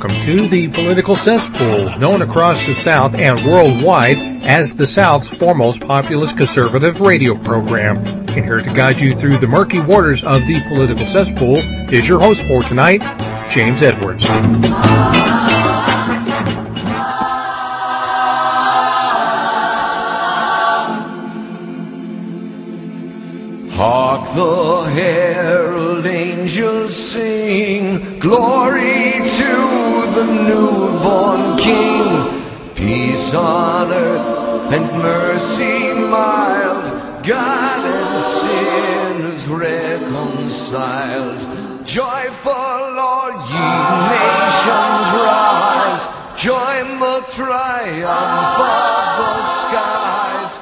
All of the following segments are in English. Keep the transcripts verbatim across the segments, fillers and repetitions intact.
welcome to the Political Cesspool, known across the South and worldwide as the South's foremost populist conservative radio program. And here to guide you through the murky waters of the Political Cesspool is your host for tonight, James Edwards. Hark the herald angels sing, glory to the newborn King. Peace on earth and mercy mild, God and sinners reconciled. Joyful all ye nations rise, join the triumph of the skies.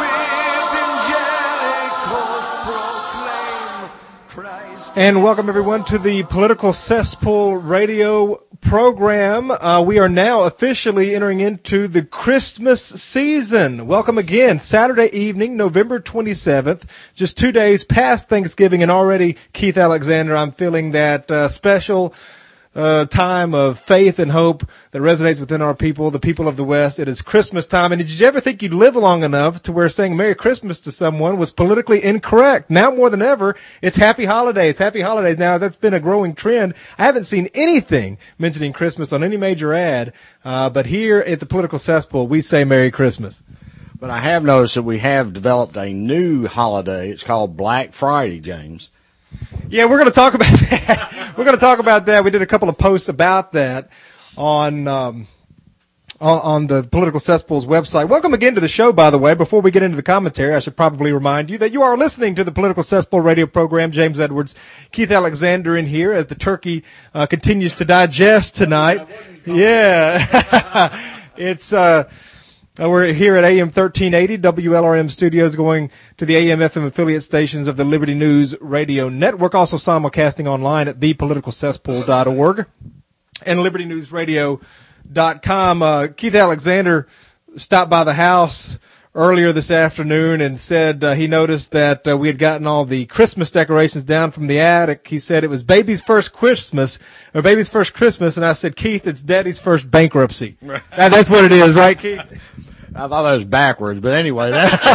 And welcome, everyone, to the Political Cesspool radio program. Uh, we are now officially entering into the Christmas season. Welcome again. Saturday evening, November twenty-seventh, just two days past Thanksgiving, and already, Keith Alexander, I'm feeling that uh, special uh, time of faith and hope that resonates within our people, the people of the West. It is Christmas time. And did you ever think you'd live long enough to where saying Merry Christmas to someone was politically incorrect? Now more than ever, it's Happy Holidays. Happy Holidays. Now, that's been a growing trend. I haven't seen anything mentioning Christmas on any major ad, uh, but here at the Political Cesspool, we say Merry Christmas. But I have noticed that we have developed a new holiday. It's called Black Friday, James. Yeah, we're going to talk about that. We're going to talk about that. We did a couple of posts about that on, um, on, on the Political Cesspool's website. Welcome again to the show, by the way. Before we get into the commentary, I should probably remind you that you are listening to the Political Cesspool radio program. James Edwards, Keith Alexander in here as the turkey uh, continues to digest tonight. Yeah. It's, uh, Uh, we're here at A M thirteen eighty, W L R M studios, going to the A M F M affiliate stations of the Liberty News Radio Network, also simulcasting online at the political cesspool dot org and liberty news radio dot com. Uh, Keith Alexander stopped by the house earlier this afternoon and said uh, he noticed that uh, we had gotten all the Christmas decorations down from the attic. He said it was baby's first Christmas, or baby's first Christmas, and I said, Keith, it's daddy's first bankruptcy. Right. That's what it is, right, Keith? I thought that was backwards, but anyway,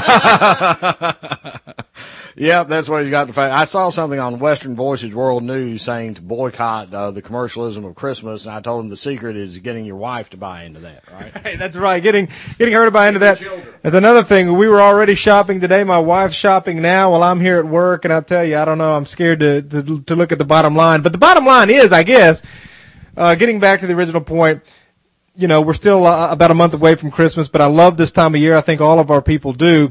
that yeah, that's what he's got to find. I saw something on Western Voices World News saying to boycott uh, the commercialism of Christmas, and I told him the secret is getting your wife to buy into that, right? Hey, that's right, getting getting her to buy into that. That's another thing. We were already shopping today. My wife's shopping now while I'm here at work, and I'll tell you, I don't know, I'm scared to to, to look at the bottom line. But the bottom line is, I guess, uh, getting back to the original point, you know, we're still uh, about a month away from Christmas, but I love this time of year. I think all of our people do.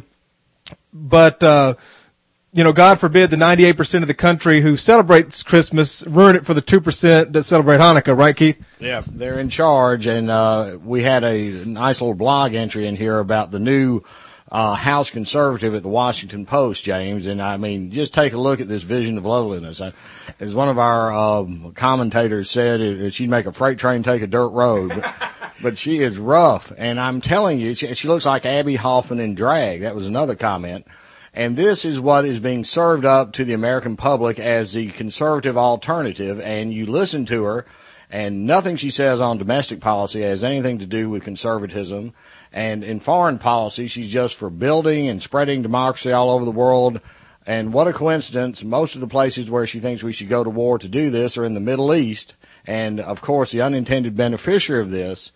But, uh, you know, God forbid the ninety-eight percent of the country who celebrates Christmas ruin it for the two percent that celebrate Hanukkah, right, Keith? Yeah, they're in charge, and uh, we had a nice little blog entry in here about the new uh, House conservative at the Washington Post, James, and I mean, just take a look at this vision of loneliness. As one of our um, commentators said, it, she'd make a freight train take a dirt road, but, but she is rough, and I'm telling you, she, she looks like Abby Hoffman in drag. That was another comment. And this is what is being served up to the American public as the conservative alternative, and you listen to her, and nothing she says on domestic policy has anything to do with conservatism. And in foreign policy, she's just for building and spreading democracy all over the world. And what a coincidence, most of the places where she thinks we should go to war to do this are in the Middle East. And, of course, the unintended beneficiary of this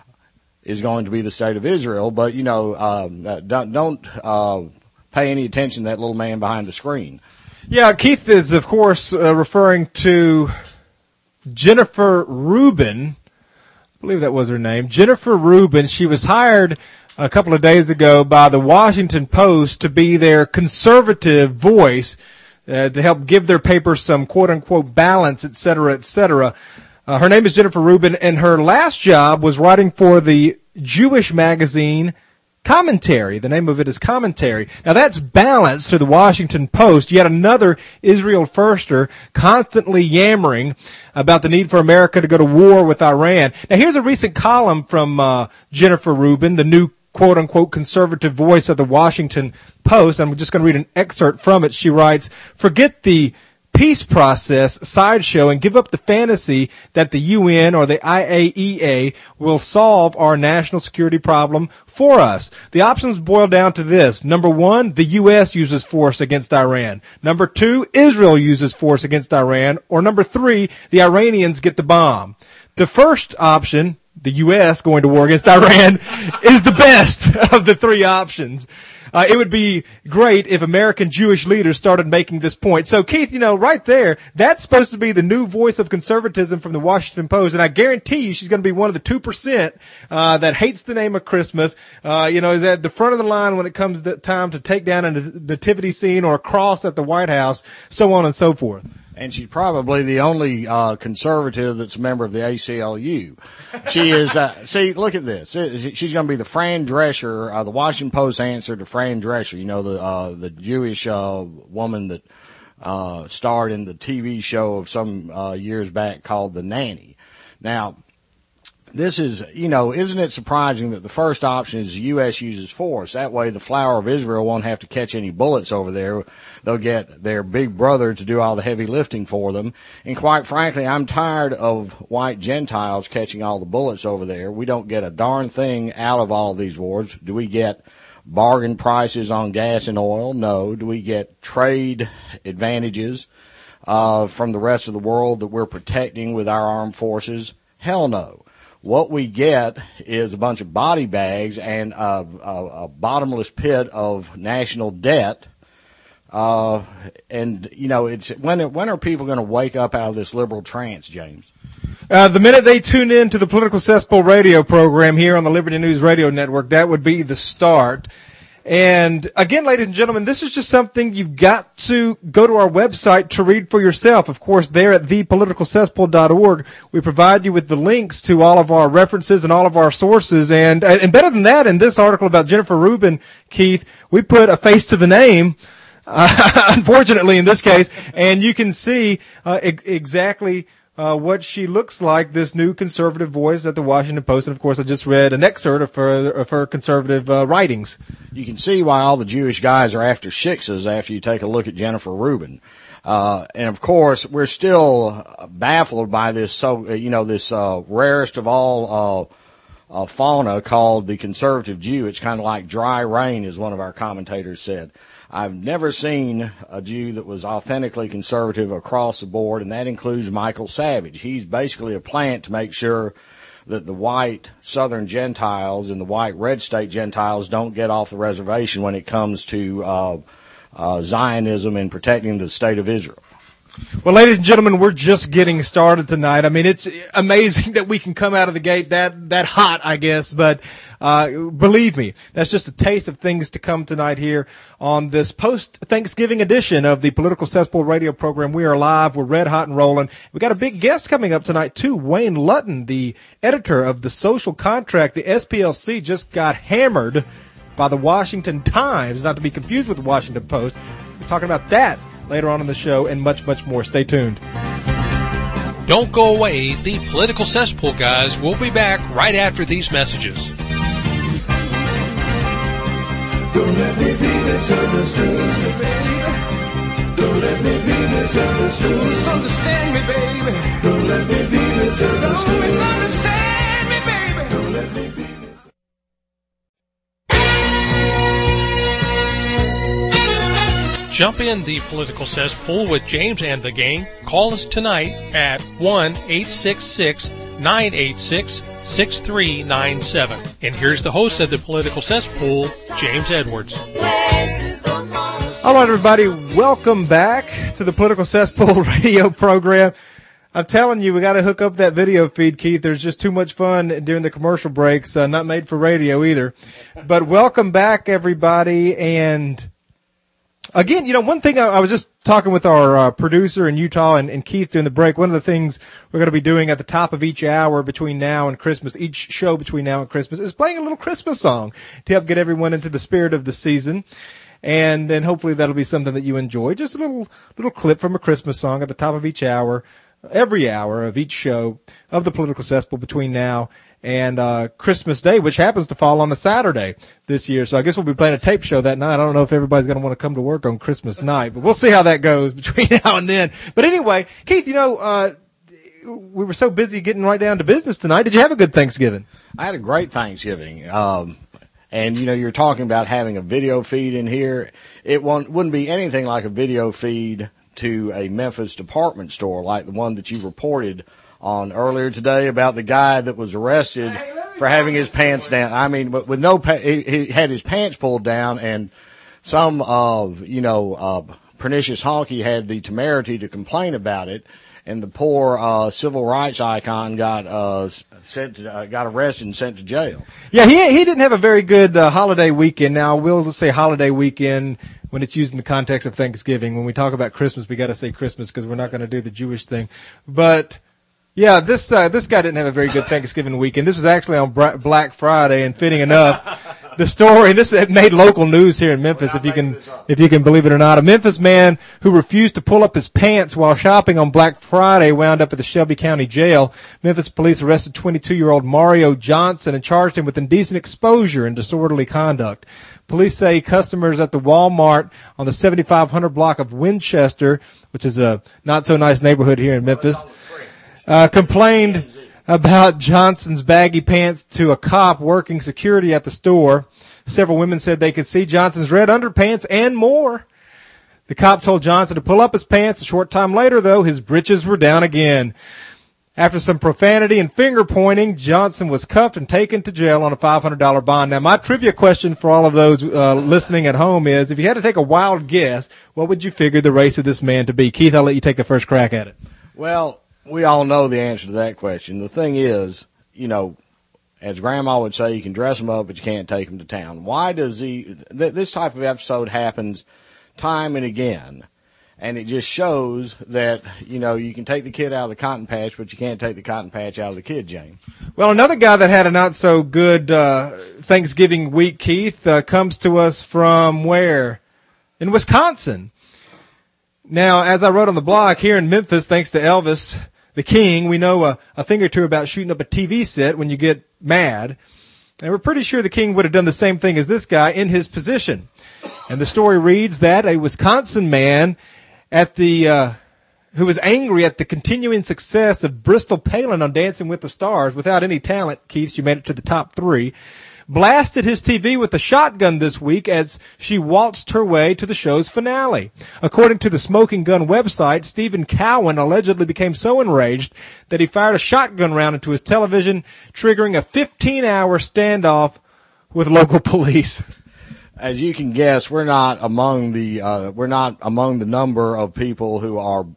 is going to be the state of Israel. But, you know, um, don't, don't uh, pay any attention to that little man behind the screen. Yeah, Keith is, of course, uh, referring to Jennifer Rubin. I believe that was her name. Jennifer Rubin. She was hired a couple of days ago by the Washington Post to be their conservative voice, uh, to help give their paper some quote-unquote balance, et cetera, et cetera. Uh, her name is Jennifer Rubin, and her last job was writing for the Jewish magazine Commentary. The name of it is Commentary. Now that's balance to the Washington Post, yet another Israel firster constantly yammering about the need for America to go to war with Iran. Now here's a recent column from uh, Jennifer Rubin, the new quote-unquote conservative voice of the Washington Post. I'm just going to read an excerpt from it. She writes, "Forget the peace process sideshow and give up the fantasy that the U N or the I A E A will solve our national security problem for us. The options boil down to this. Number one, the U S uses force against Iran. Number two, Israel uses force against Iran. Or number three, the Iranians get the bomb. The first option, the U S going to war against Iran, is the best of the three options. Uh, it would be great if American Jewish leaders started making this point. So, Keith, you know, right there, that's supposed to be the new voice of conservatism from the Washington Post, and I guarantee you she's going to be one of the two percent uh, that hates the name of Christmas, uh, you know, is at the front of the line when it comes to time to take down a nativity scene or a cross at the White House, so on and so forth. And she's probably the only uh, conservative that's a member of the A C L U. She is, uh, see, look at this. She's going to be the Fran Drescher, uh, the Washington Post answer to Fran Drescher, you know, the uh, the Jewish uh, woman that uh, starred in the T V show of some uh, years back called The Nanny. Now, this is, you know, isn't it surprising that the first option is the U S uses force? That way the flower of Israel won't have to catch any bullets over there. They'll get their big brother to do all the heavy lifting for them. And quite frankly, I'm tired of white Gentiles catching all the bullets over there. We don't get a darn thing out of all of these wars. Do we get bargain prices on gas and oil? No. Do we get trade advantages uh, from the rest of the world that we're protecting with our armed forces? Hell no. What we get is a bunch of body bags and a, a, a bottomless pit of national debt. Uh, and, you know, it's when, when are people going to wake up out of this liberal trance, James? Uh, the minute they tune in to the Political Cesspool radio program here on the Liberty News Radio Network, that would be the start. And again, ladies and gentlemen, this is just something you've got to go to our website to read for yourself. Of course, there at the political cesspool dot org, we provide you with the links to all of our references and all of our sources. And, and better than that, in this article about Jennifer Rubin, Keith, we put a face to the name, uh, unfortunately in this case, and you can see uh, e- exactly Uh, what she looks like, this new conservative voice at the Washington Post. And, of course, I just read an excerpt of her, of her conservative uh, writings. You can see why all the Jewish guys are after shiksas after you take a look at Jennifer Rubin. Uh, and, of course, we're still baffled by this, so you know, this uh, rarest of all uh, uh, fauna called the conservative Jew. It's kind of like dry rain, as one of our commentators said. I've never seen a Jew that was authentically conservative across the board, and that includes Michael Savage. He's basically a plant to make sure that the white Southern Gentiles and the white red state Gentiles don't get off the reservation when it comes to uh, uh, Zionism and protecting the state of Israel. Well, ladies and gentlemen, we're just getting started tonight. I mean, it's amazing that we can come out of the gate that, that hot, I guess, but, uh, believe me, that's just a taste of things to come tonight here on this post-Thanksgiving edition of the Political Cesspool radio program. We are live. We're red hot and rolling. We got a big guest coming up tonight, too. Wayne Lutton, the editor of The Social Contract. The S P L C just got hammered by the Washington Times, not to be confused with the Washington Post. We're talking about that later on in the show, and much, much more. Stay tuned. Don't go away. The Political Cesspool guys will be back right after these messages. Don't let me be misunderstood, baby. Don't let me be misunderstood. Misunderstand me, baby. Don't let me be misunderstood. Don't misunderstand me, baby. Don't let me be. Jump in the Political Cesspool with James and the gang. Call us tonight at one eight six six, nine eight six, six three nine seven. And here's the host of the Political Cesspool, James Edwards. All right, everybody, welcome back to the Political Cesspool radio program. I'm telling you, we got to hook up that video feed, Keith. There's just too much fun during the commercial breaks. Uh, not made for radio either. But welcome back, everybody, and again, you know, one thing I, I was just talking with our uh, producer in Utah and, and Keith during the break. One of the things we're going to be doing at the top of each hour between now and Christmas, each show between now and Christmas, is playing a little Christmas song to help get everyone into the spirit of the season. And and hopefully that'll be something that you enjoy. Just a little little clip from a Christmas song at the top of each hour, every hour of each show of the Political Cesspool between now and uh, Christmas Day, which happens to fall on a Saturday this year. So I guess we'll be playing a tape show that night. I don't know if everybody's going to want to come to work on Christmas night, but we'll see how that goes between now and then. But anyway, Keith, you know, uh, we were so busy getting right down to business tonight. Did you have a good Thanksgiving? I had a great Thanksgiving. Um, and, you know, you're talking about having a video feed in here. It won't, wouldn't be anything like a video feed to a Memphis department store like the one that you reported on earlier today about the guy that was arrested for having his pants down. I mean, with, with no, pa- he, he had his pants pulled down, and some, uh, you know, uh, pernicious honky had the temerity to complain about it. And the poor uh, civil rights icon got uh, sent to, uh, got arrested and sent to jail. Yeah, he he didn't have a very good uh, holiday weekend. Now, we'll say holiday weekend when it's used in the context of Thanksgiving. When we talk about Christmas, we got to say Christmas because we're not going to do the Jewish thing. But yeah, this uh, this guy didn't have a very good Thanksgiving weekend. This was actually on Bra- Black Friday, and fitting enough, the story, this made local news here in Memphis, if you can, if you can believe it or not. A Memphis man who refused to pull up his pants while shopping on Black Friday wound up at the Shelby County Jail. Memphis police arrested twenty-two-year-old Mario Johnson and charged him with indecent exposure and disorderly conduct. Police say customers at the Walmart on the seventy-five hundred block of Winchester, which is a not so nice neighborhood here in Memphis, uh, complained about Johnson's baggy pants to a cop working security at the store. Several women said they could see Johnson's red underpants and more. The cop told Johnson to pull up his pants. A short time later, though, his britches were down again. After some profanity and finger-pointing, Johnson was cuffed and taken to jail on a five hundred dollars bond. Now, my trivia question for all of those uh, listening at home is, if you had to take a wild guess, what would you figure the race of this man to be? Keith, I'll let you take the first crack at it. Well, we all know the answer to that question. The thing is, you know, as Grandma would say, you can dress them up, but you can't take them to town. Why does he th- – this type of episode happens time and again, and it just shows that, you know, you can take the kid out of the cotton patch, but you can't take the cotton patch out of the kid, James. Well, another guy that had a not-so-good uh, Thanksgiving week, Keith, uh, comes to us from where? In Wisconsin. Now, as I wrote on the blog, here in Memphis, thanks to Elvis – the King, we know a, a thing or two about shooting up a T V set when you get mad. And we're pretty sure the King would have done the same thing as this guy in his position. And the story reads that a Wisconsin man at the uh, who was angry at the continuing success of Bristol Palin on Dancing with the Stars without any talent, Keith, she made it to the top three, blasted his T V with a shotgun this week as she waltzed her way to the show's finale. According to the Smoking Gun website, Stephen Cowan allegedly became so enraged that he fired a shotgun round into his television, triggering a fifteen-hour standoff with local police. As you can guess, we're not among the uh, we're not among the number of people who are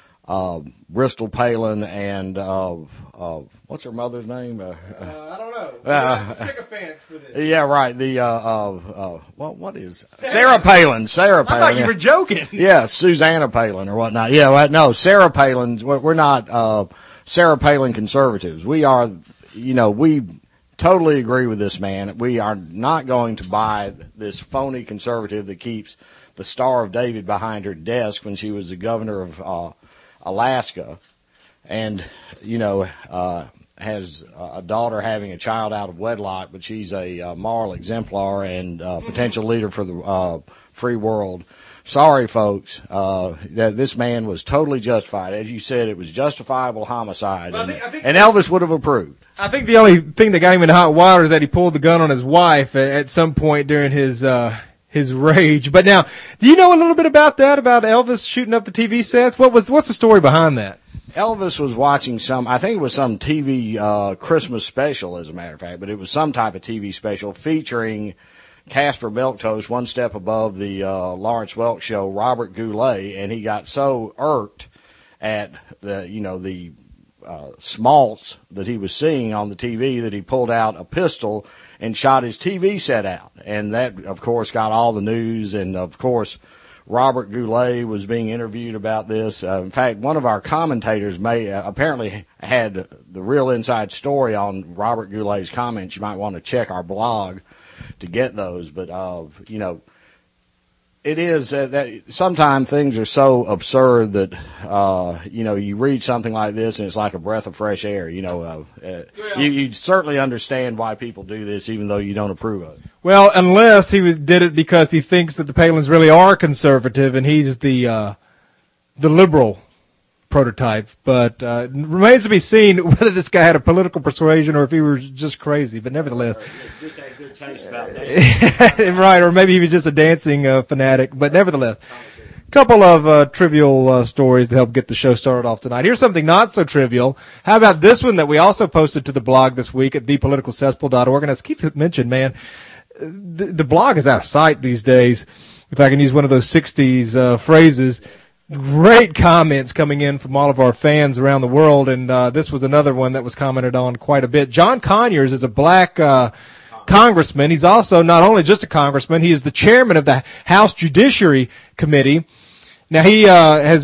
uh, Bristol Palin and uh, uh, what's her mother's name? Uh, Uh, I don't know. Uh, sycophants for this. yeah, right. The uh, uh, uh, what what is Sarah, Sarah Palin? Sarah Palin. I thought you yeah. were joking. Yeah, Susanna Palin or whatnot. Yeah, well, no, Sarah Palin. We're, we're not uh, Sarah Palin conservatives. We are, you know, we totally agree with this man. We are not going to buy this phony conservative that keeps the Star of David behind her desk when she was the governor of uh, Alaska, and you know. Uh, has a daughter having a child out of wedlock, but she's a uh, moral exemplar and uh, potential leader for the uh, free world. Sorry, folks, uh, that this man was totally justified. As you said, it was justifiable homicide, Well, I and, think- I think- and Elvis would have approved. I think the only thing that got him in hot water is that he pulled the gun on his wife at, at some point during his uh, his rage. But now, do you know a little bit about that, about Elvis shooting up the T V sets? What was what's the story behind that? Elvis was watching some, I think it was some T V uh, Christmas special, as a matter of fact, but it was some type of T V special featuring Casper Belktoast, one step above the uh, Lawrence Welk show, Robert Goulet, and he got so irked at the, you know, the uh, smalts that he was seeing on the T V that he pulled out a pistol and shot his T V set out. And that, of course, got all the news, and, of course, Robert Goulet was being interviewed about this. Uh, in fact, one of our commentators may uh, apparently had the real inside story on Robert Goulet's comments. You might want to check our blog to get those. But, uh, you know, It is uh, that sometimes things are so absurd that uh, you know you read something like this and it's like a breath of fresh air. You know, uh, uh, yeah. you, you certainly understand why people do this, even though you don't approve of it. Well, unless he did it because he thinks that the Palins really are conservative and he's the uh, the liberal prototype. But uh, it remains to be seen whether this guy had a political persuasion or if he was just crazy. But nevertheless, just had good taste about that. Right, or maybe he was just a dancing uh, fanatic. But nevertheless, a couple of uh, trivial uh, stories to help get the show started off tonight. Here's something not so trivial. How about this one that we also posted to the blog this week at the political cesspool dot org? And as Keith mentioned, man, the, the blog is out of sight these days. If I can use one of those sixties uh, phrases. Great comments coming in from all of our fans around the world, and uh, this was another one that was commented on quite a bit. John Conyers is a black uh, congressman. He's also not only just a congressman, he is the chairman of the House Judiciary Committee. Now, he uh, has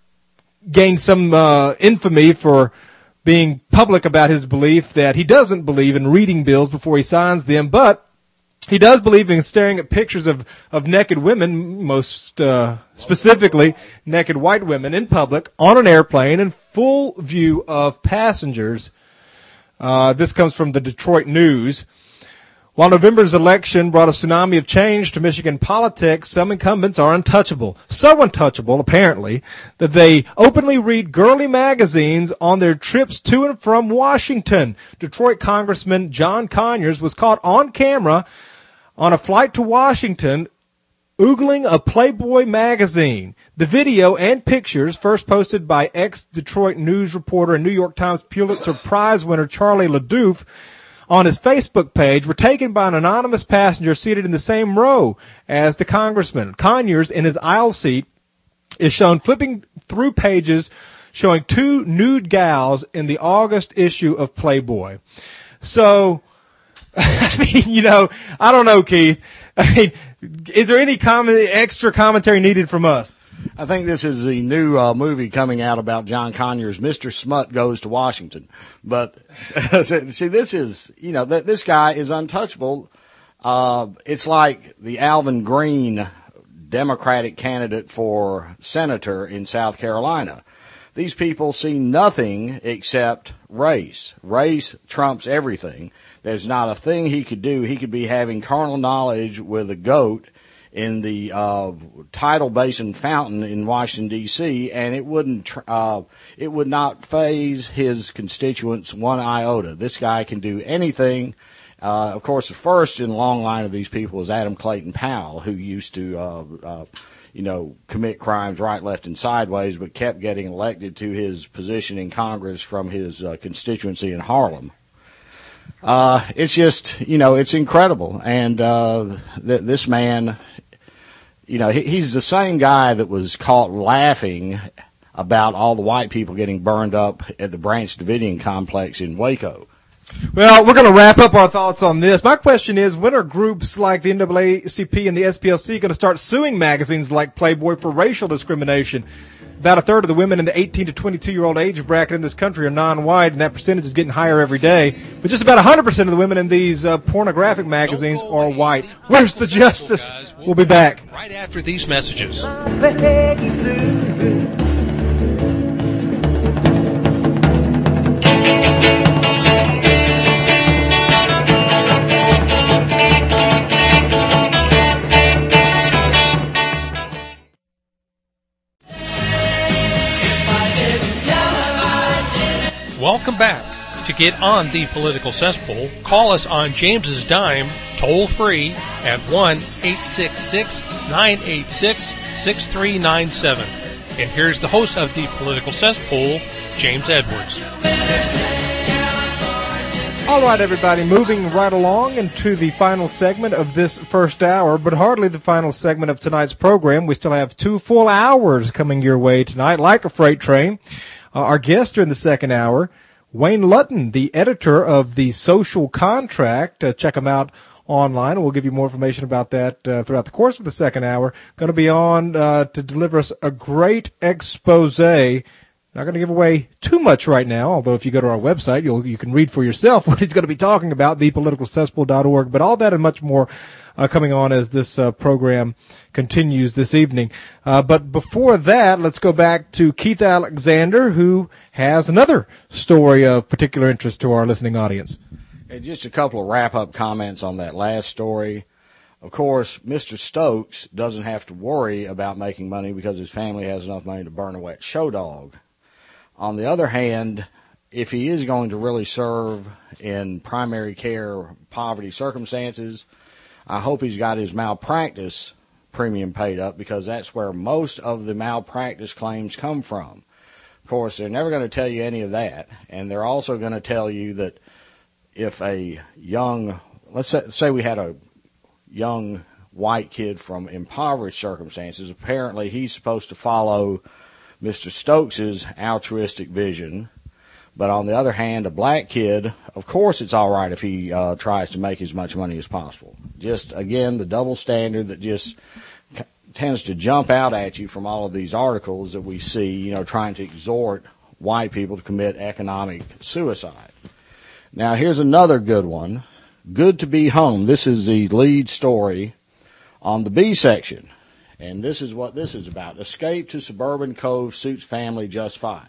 gained some uh, infamy for being public about his belief that he doesn't believe in reading bills before he signs them, but he does believe in staring at pictures of, of naked women, most uh, specifically naked white women in public, on an airplane in full view of passengers. Uh, this comes from the Detroit News. While November's election brought a tsunami of change to Michigan politics, some incumbents are untouchable. So untouchable, apparently, that they openly read girly magazines on their trips to and from Washington. Detroit Congressman John Conyers was caught on camera on a flight to Washington, oogling a Playboy magazine. The video and pictures, first posted by ex-Detroit News reporter and New York Times Pulitzer Prize winner Charlie LaDouf on his Facebook page, were taken by an anonymous passenger seated in the same row as the congressman. Conyers, in his aisle seat, is shown flipping through pages showing two nude gals in the August issue of Playboy. So, I mean, you know, I don't know, Keith. I mean, is there any comment, extra commentary needed from us? I think this is the new uh, movie coming out about John Conyers, Mister Smut Goes to Washington. But, see, this is, you know, th- this guy is untouchable. Uh, it's like the Alvin Green Democratic candidate for senator in South Carolina. These people see nothing except race. Race trumps everything. There's not a thing he could do. He could be having carnal knowledge with a goat in the uh, tidal basin fountain in Washington, D C, and it wouldn't tr- uh, it would not faze his constituents one iota. This guy can do anything. Uh, of course, the first in the long line of these people is Adam Clayton Powell, who used to, uh, uh, you know, commit crimes right, left, and sideways, but kept getting elected to his position in Congress from his uh, constituency in Harlem. Uh, it's just, you know, it's incredible. And uh, th- this man, you know, he, he's the same guy that was caught laughing about all the white people getting burned up at the Branch Davidian complex in Waco. Well, we're going to wrap up our thoughts on this. My question is, when are groups like the N double A C P and the S P L C going to start suing magazines like Playboy for racial discrimination? About a third of the women in the eighteen to twenty-two-year-old age bracket in this country are non-white, and that percentage is getting higher every day. But just about one hundred percent of the women in these uh, pornographic magazines are white. Where's the justice? We'll be back right after these messages. Welcome back. To get on the Political Cesspool, call us on James's dime, toll free, at one eight six six, nine eight six, six three nine seven. And here's the host of the Political Cesspool, James Edwards. All right, everybody, moving right along into the final segment of this first hour, but hardly the final segment of tonight's program. We still have two full hours coming your way tonight, like a freight train. Uh, our guest in the second hour, Wayne Lutton, the editor of The Social Contract. Uh, check him out online. We'll give you more information about that uh, throughout the course of the second hour. Going to be on uh, to deliver us a great expose Not going to give away too much right now, although if you go to our website, you'll, you can read for yourself what he's going to be talking about, the political cesspool dot org. But all that and much more uh, coming on as this uh, program continues this evening. Uh, but before that, let's go back to Keith Alexander, who has another story of particular interest to our listening audience. And just a couple of wrap-up comments on that last story. Of course, Mister Stokes doesn't have to worry about making money because his family has enough money to burn a wet show dog. On the other hand, if he is going to really serve in primary care poverty circumstances, I hope he's got his malpractice premium paid up, because that's where most of the malpractice claims come from. Of course, they're never going to tell you any of that, and they're also going to tell you that if a young, let's say, say we had a young white kid from impoverished circumstances, apparently he's supposed to follow Mister Stokes's altruistic vision. But on the other hand, a black kid, of course it's all right if he uh, tries to make as much money as possible. Just, again, the double standard that just c- tends to jump out at you from all of these articles that we see, you know, trying to exhort white people to commit economic suicide. Now, here's another good one. Good to be home. This is the lead story on the B section. And this is what this is about. Escape to Suburban Cove suits family just fine.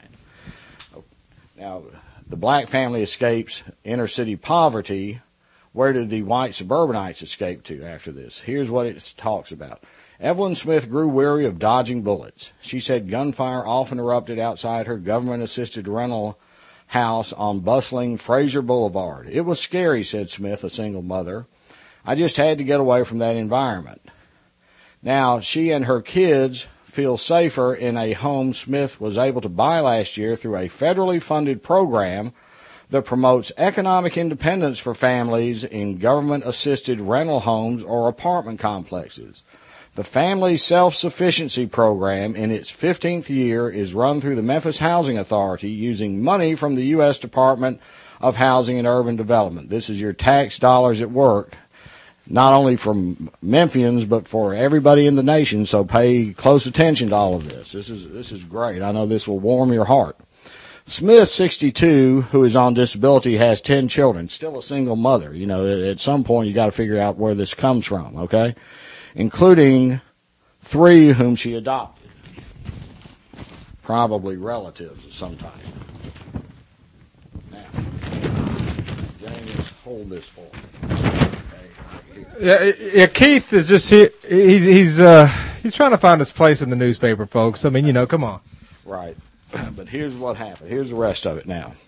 Now, the black family escapes inner city poverty. Where did the white suburbanites escape to after this? Here's what it talks about. Evelyn Smith grew weary of dodging bullets. She said gunfire often erupted outside her government-assisted rental house on bustling Fraser Boulevard. It was scary, said Smith, a single mother. I just had to get away from that environment. Now, she and her kids feel safer in a home Smith was able to buy last year through a federally funded program that promotes economic independence for families in government-assisted rental homes or apartment complexes. The Family Self-Sufficiency Program, in its fifteenth year, is run through the Memphis Housing Authority using money from the U S Department of Housing and Urban Development. This is your tax dollars at work, not only from Memphians, but for everybody in the nation, so pay close attention to all of this. This is this is great. I know this will warm your heart. Smith, sixty-two, who is on disability, has ten children, still a single mother. You know, at some point you got to figure out where this comes from, okay? Including three whom she adopted, probably relatives of some type. Now, James, hold this for me. Yeah, yeah, Keith is just here. He's he's uh he's trying to find his place in the newspaper, folks. I mean, you know, come on. Right. But here's what happened. Here's the rest of it now.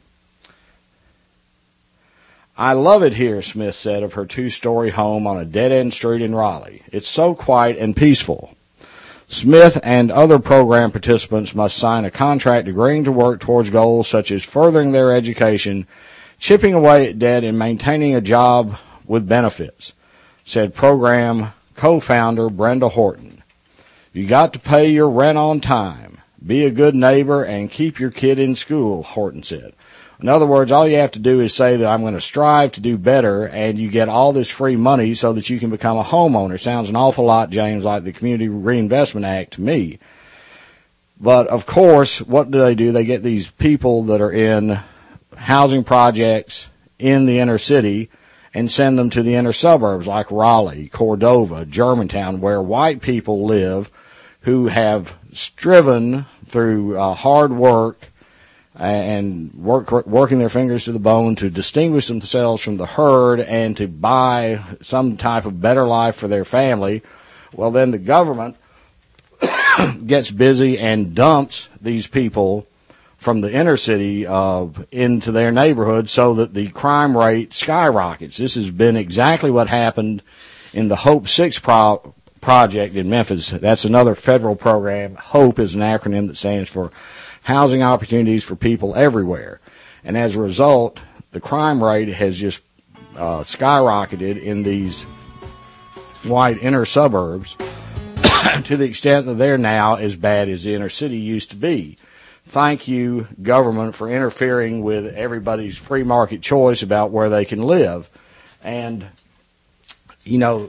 I love it here, Smith said of her two-story home on a dead-end street in Raleigh. It's so quiet and peaceful. Smith and other program participants must sign a contract agreeing to work towards goals such as furthering their education, chipping away at debt, and maintaining a job with benefits, said program co-founder Brenda Horton. You got to pay your rent on time, be a good neighbor, and keep your kid in school, Horton said. In other words, all you have to do is say that I'm going to strive to do better, and you get all this free money so that you can become a homeowner. Sounds an awful lot, James, like the Community Reinvestment Act to me. But, of course, what do they do? They get these people that are in housing projects in the inner city and send them to the inner suburbs like Raleigh, Cordova, Germantown, where white people live who have striven through uh, hard work and work, working their fingers to the bone to distinguish themselves from the herd and to buy some type of better life for their family. Well, then the government gets busy and dumps these people from the inner city uh, into their neighborhood so that the crime rate skyrockets. This has been exactly what happened in the Hope six pro- project in Memphis. That's another federal program. HOPE is an acronym that stands for Housing Opportunities for People Everywhere. And as a result, the crime rate has just uh, skyrocketed in these white inner suburbs to the extent that they're now as bad as the inner city used to be. Thank you, government, for interfering with everybody's free market choice about where they can live. And, you know,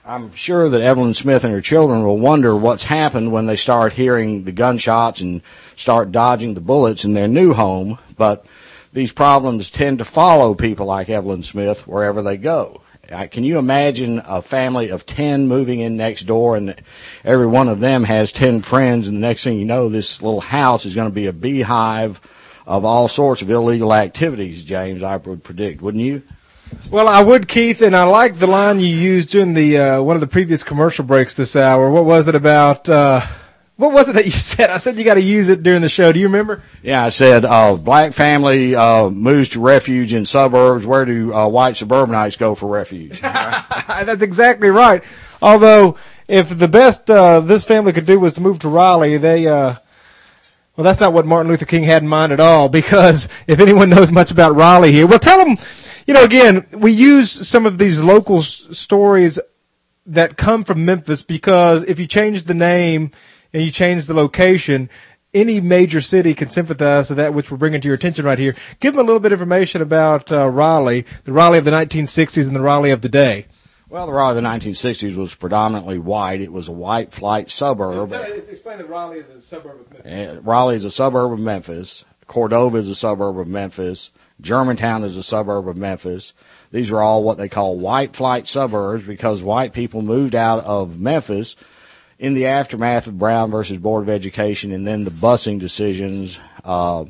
I'm sure that Evelyn Smith and her children will wonder what's happened when they start hearing the gunshots and start dodging the bullets in their new home. But these problems tend to follow people like Evelyn Smith wherever they go. Uh, can you imagine a family of ten moving in next door, and every one of them has ten friends, and the next thing you know, this little house is going to be a beehive of all sorts of illegal activities, James, I would predict, wouldn't you? Well, I would, Keith, and I like the line you used during the uh, one of the previous commercial breaks this hour. What was it about? Uh, what was it that you said? I said you got to use it during the show. Do you remember? Yeah, I said uh, black family uh, moves to refuge in suburbs. Where do uh, white suburbanites go for refuge? That's exactly right. Although, if the best uh, this family could do was to move to Raleigh, they uh, well, that's not what Martin Luther King had in mind at all. Because if anyone knows much about Raleigh here, well, tell them. You know, again, we use some of these local s- stories that come from Memphis because if you change the name and you change the location, any major city can sympathize with that, which we're bringing to your attention right here. Give them a little bit of information about uh, Raleigh, the Raleigh of the nineteen sixties and the Raleigh of today. Well, the Raleigh of the nineteen sixties was predominantly white. It was a white flight suburb. Explain that Raleigh is a suburb of Memphis. Uh, Raleigh is a suburb of Memphis. Cordova is a suburb of Memphis. Germantown is a suburb of Memphis. These are all what they call white flight suburbs because white people moved out of Memphis in the aftermath of Brown versus Board of Education and then the busing decisions uh,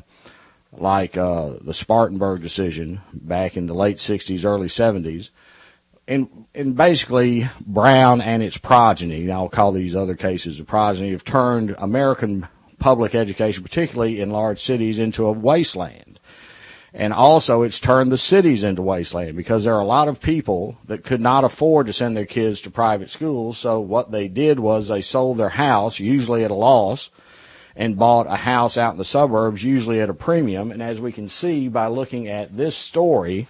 like uh, the Spartanburg decision back in the late sixties, early seventies. And, and basically, Brown and its progeny, and I'll call these other cases a progeny, have turned American public education, particularly in large cities, into a wasteland. And also, it's turned the cities into wasteland because there are a lot of people that could not afford to send their kids to private schools. So what they did was they sold their house, usually at a loss, and bought a house out in the suburbs, usually at a premium. And as we can see by looking at this story,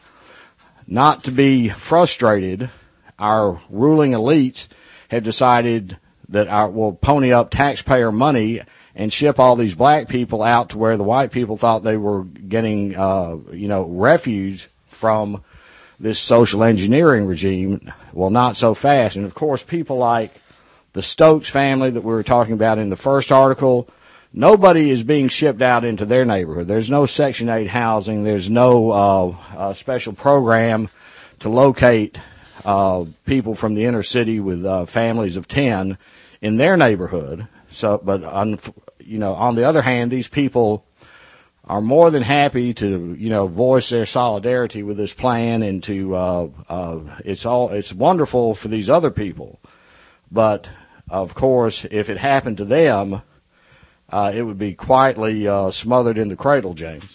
not to be frustrated, our ruling elites have decided that our, we'll pony up taxpayer money and ship all these black people out to where the white people thought they were getting, uh, you know, refuge from this social engineering regime. Well, not so fast. And, of course, people like the Stokes family that we were talking about in the first article, nobody is being shipped out into their neighborhood. There's no Section eight housing. There's no uh, uh, special program to locate uh, people from the inner city with uh, families of ten in their neighborhood. So, but on, you know, on the other hand, these people are more than happy to, you know, voice their solidarity with this plan, and to uh, uh, it's all it's wonderful for these other people, but of course, if it happened to them, uh, it would be quietly uh, smothered in the cradle, James.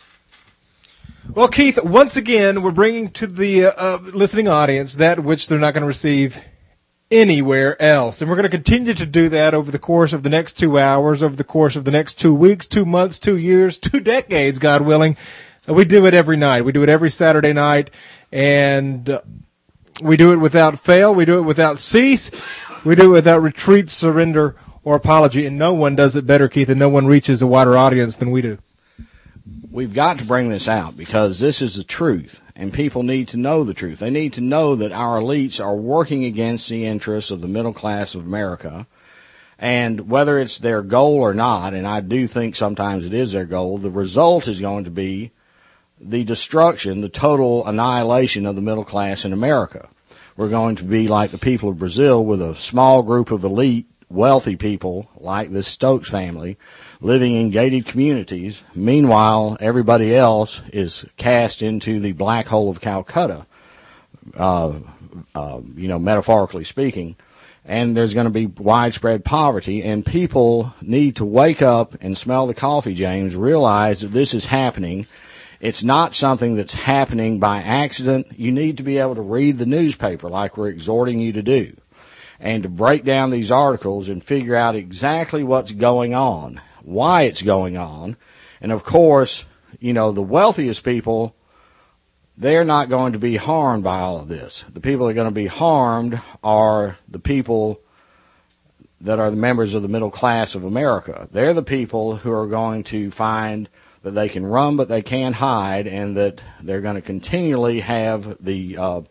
Well, Keith, once again, we're bringing to the uh, listening audience that which they're not going to receive anywhere else. And we're going to continue to do that over the course of the next two hours, over the course of the next two weeks, two months, two years, two decades, God willing. Uh, we do it every night. We do it every Saturday night, and uh, we do it without fail. We do it without cease. We do it without retreat, surrender, or apology. And no one does it better, Keith, and no one reaches a wider audience than we do. We've got to bring this out because this is the truth, and people need to know the truth. They need to know that our elites are working against the interests of the middle class of America, and whether it's their goal or not, and I do think sometimes it is their goal, the result is going to be the destruction, the total annihilation of the middle class in America. We're going to be like the people of Brazil with a small group of elite, wealthy people like this Stokes family living in gated communities. Meanwhile, everybody else is cast into the black hole of Calcutta, uh, uh, you know, metaphorically speaking. And there's going to be widespread poverty, and people need to wake up and smell the coffee, James, realize that this is happening. It's not something that's happening by accident. You need to be able to read the newspaper like we're exhorting you to do, and to break down these articles and figure out exactly what's going on, why it's going on. And, of course, you know, the wealthiest people, they're not going to be harmed by all of this. The people that are going to be harmed are the people that are the members of the middle class of America. They're the people who are going to find that they can run but they can't hide, and that they're going to continually have the uh,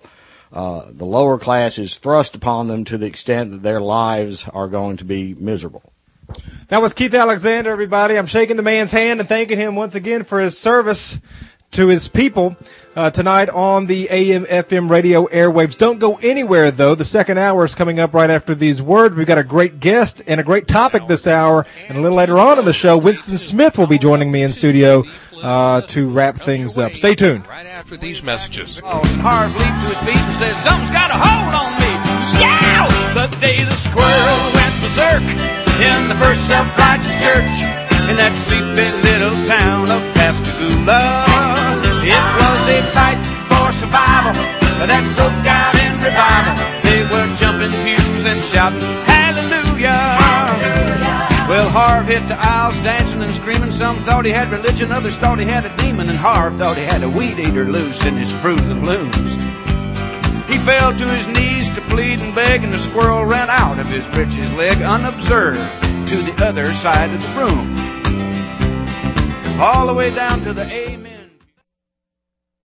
uh, the lower classes thrust upon them to the extent that their lives are going to be miserable. That was Keith Alexander, everybody. I'm shaking the man's hand and thanking him once again for his service to his people uh, tonight on the A M F M radio airwaves. Don't go anywhere, though. The second hour is coming up right after these words. We've got a great guest and a great topic this hour. And a little later on in the show, Winston Smith will be joining me in studio uh, to wrap things up. Stay tuned. Right after these messages. Harv leaped to his feet and says, something's got a hold on me. Yeah! The day the squirrel went berserk in the first self-righteous church in that sleepy little town of Pascagoula. It was a fight for survival that broke out in revival. They were jumping pews and shouting hallelujah. Hallelujah. Well, Harv hit the aisles dancing and screaming. Some thought he had religion, others thought he had a demon, and Harv thought he had a weed eater loose in his Fruit of the Blooms. He fell to his knees to plead and beg, and the squirrel ran out of his breeches leg unobserved to the other side of the room, all the way down to the amen.